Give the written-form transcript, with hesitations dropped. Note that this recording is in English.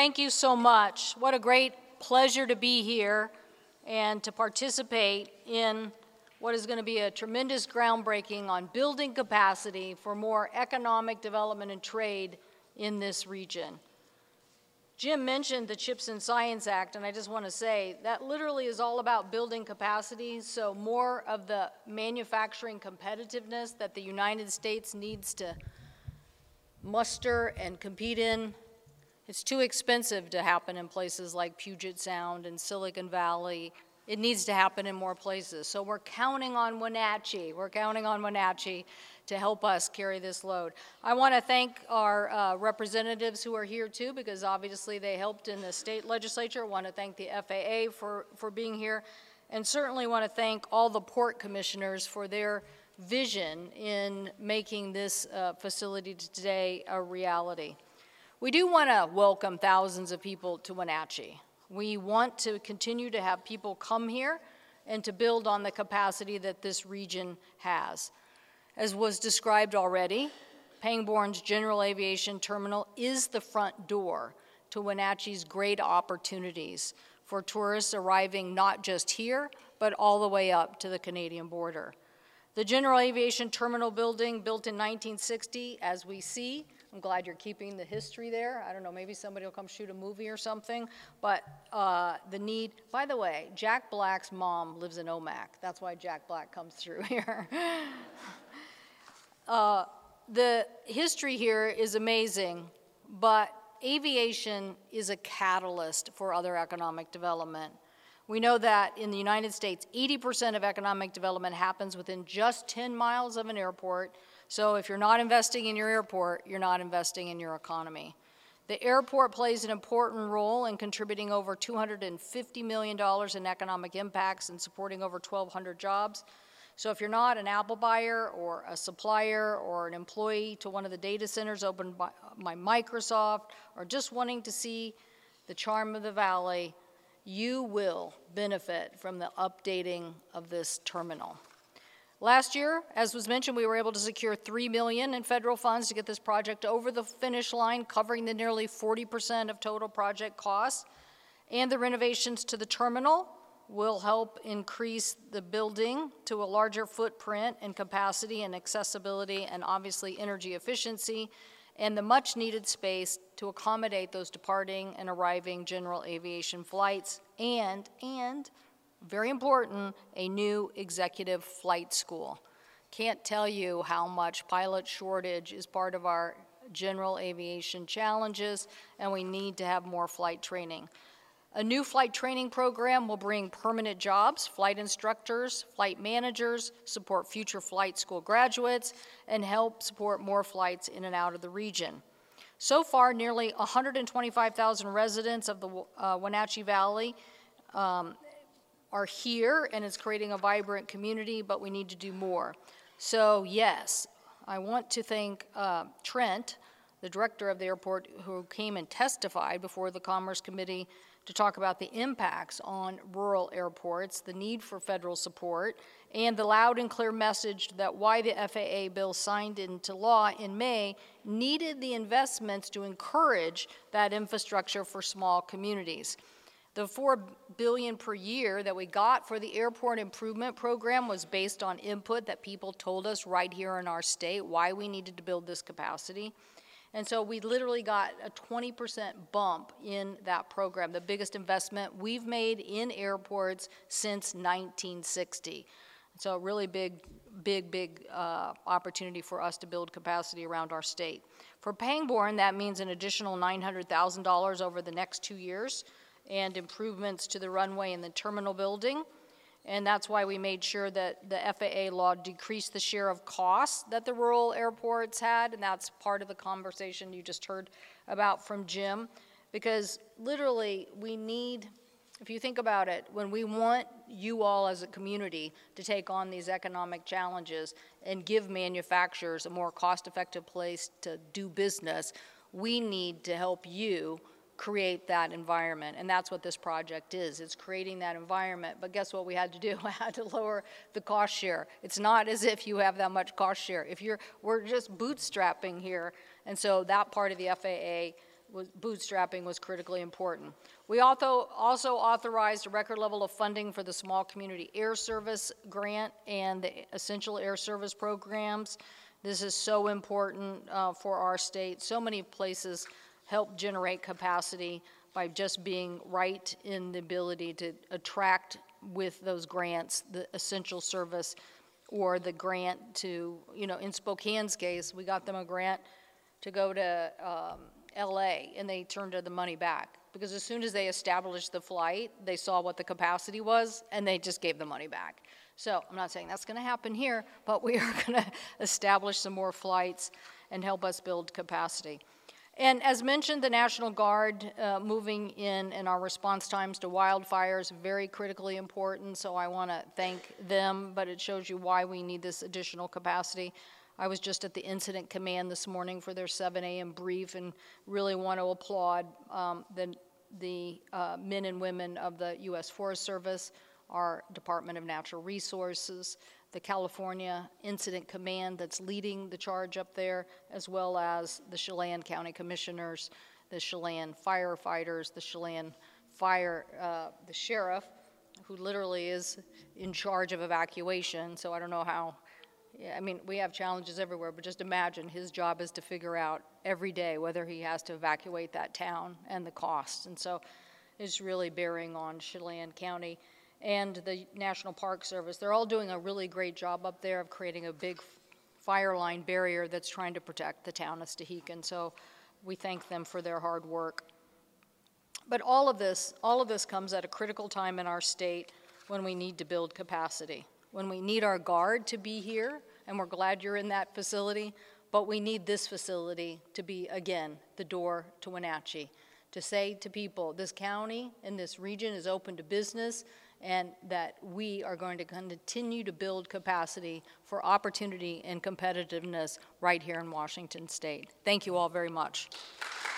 thank you so much. What a great pleasure to be here and to participate in what is going to be a tremendous groundbreaking on building capacity for more economic development and trade in this region. Jim mentioned the CHIPS and Science Act, and I just want to say that literally is all about building capacity, so more of the manufacturing competitiveness that the United States needs to muster and compete in. It's too expensive to happen in places like Puget Sound and Silicon Valley. It needs to happen in more places. So we're counting on Wenatchee. We're counting on Wenatchee to help us carry this load. I want to thank our representatives who are here too, because obviously they helped in the state legislature. I want to thank the FAA for being here, and certainly want to thank all the port commissioners for their vision in making this facility today a reality. We do want to welcome thousands of people to Wenatchee. We want to continue to have people come here and to build on the capacity that this region has. As was described already, Pangbourne's General Aviation Terminal is the front door to Wenatchee's great opportunities for tourists arriving not just here, but all the way up to the Canadian border. The General Aviation Terminal building, built in 1960, as we see, I'm glad you're keeping the history there. I don't know, maybe somebody will come shoot a movie or something. But the need, by the way, Jack Black's mom lives in Omak. That's why Jack Black comes through here. The history here is amazing, but aviation is a catalyst for other economic development. We know that in the United States, 80% of economic development happens within just 10 miles of an airport. So if you're not investing in your airport, you're not investing in your economy. The airport plays an important role in contributing over $250 million in economic impacts and supporting over 1,200 jobs. So if you're not an Apple buyer or a supplier or an employee to one of the data centers opened by Microsoft, or just wanting to see the charm of the valley, you will benefit from the updating of this terminal. Last year, as was mentioned, we were able to secure $3 million in federal funds to get this project over the finish line, covering the nearly 40% of total project costs. And the renovations to the terminal will help increase the building to a larger footprint and capacity and accessibility and obviously energy efficiency, and the much needed space to accommodate those departing and arriving general aviation flights, and very important, a new executive flight school. Can't tell you how much pilot shortage is part of our general aviation challenges, and we need to have more flight training. A new flight training program will bring permanent jobs, flight instructors, flight managers, support future flight school graduates, and help support more flights in and out of the region. So far, nearly 125,000 residents of the Wenatchee Valley are here, and it's creating a vibrant community, but we need to do more. So yes, I want to thank Trent, the director of the airport, who came and testified before the Commerce Committee to talk about the impacts on rural airports, the need for federal support, and the loud and clear message that why the FAA bill signed into law in May needed the investments to encourage that infrastructure for small communities. The $4 billion per year that we got for the airport improvement program was based on input that people told us right here in our state why we needed to build this capacity. And so we literally got a 20% bump in that program, the biggest investment we've made in airports since 1960. So a really big opportunity for us to build capacity around our state. For Pangbourne, that means an additional $900,000 over the next 2 years, and improvements to the runway and the terminal building. And that's why we made sure that the FAA law decreased the share of costs that the rural airports had, and that's part of the conversation you just heard about from Jim. Because literally, we need, if you think about it, when we want you all as a community to take on these economic challenges and give manufacturers a more cost-effective place to do business, we need to help you create that environment, and that's what this project is. It's creating that environment, but guess what we had to do? We had to lower the cost share. It's not as if you have that much cost share. We're just bootstrapping here, and so that part of the FAA bootstrapping was critically important. We also authorized a record level of funding for the Small Community Air Service grant and the Essential Air Service programs. This is so important for our state. So many places help generate capacity by just being right in the ability to attract with those grants the essential service or the grant to, in Spokane's case, we got them a grant to go to LA, and they turned the money back because as soon as they established the flight, they saw what the capacity was, and they just gave the money back. So I'm not saying that's going to happen here, but we are going to establish some more flights and help us build capacity. And as mentioned, the National Guard moving in and our response times to wildfires, very critically important, so I want to thank them, but it shows you why we need this additional capacity. I was just at the Incident Command this morning for their 7 a.m. brief and really want to applaud the men and women of the U.S. Forest Service, our Department of Natural Resources, the California Incident Command that's leading the charge up there, as well as the Chelan County Commissioners, the Chelan firefighters, the Chelan the sheriff, who literally is in charge of evacuation, so I don't know how. I mean, we have challenges everywhere, but just imagine his job is to figure out every day whether he has to evacuate that town and the costs. And so it's really bearing on Chelan County and the National Park Service. They're all doing a really great job up there of creating a big fire line barrier that's trying to protect the town of Stehekin. So we thank them for their hard work. But all of this comes at a critical time in our state when we need to build capacity, when we need our Guard to be here, and we're glad you're in that facility, but we need this facility to be, again, the door to Wenatchee, to say to people, this county and this region is open to business, and that we are going to continue to build capacity for opportunity and competitiveness right here in Washington State. Thank you all very much.